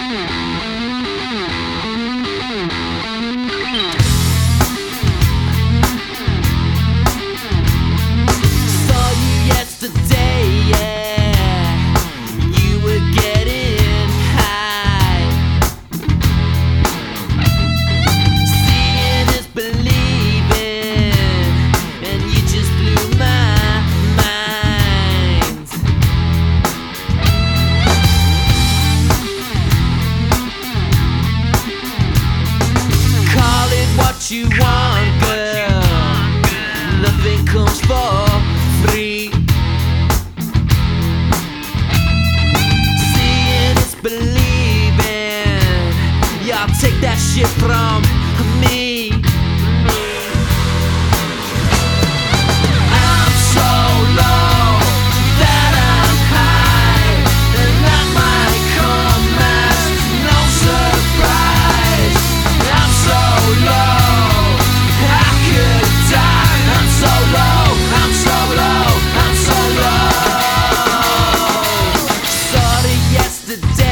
Saw you yesterday, yeah. You were getting high. Seeing is believing, and you just blew my mind. Call it what you want, girl. Nothing comes for free. Seeing is believing. Y'all take that shit from me. I'm so low that I'm high, and that might come as no surprise. I'm so low, I could die. I'm so low, I'm so low, I'm so low. Saw it yesterday.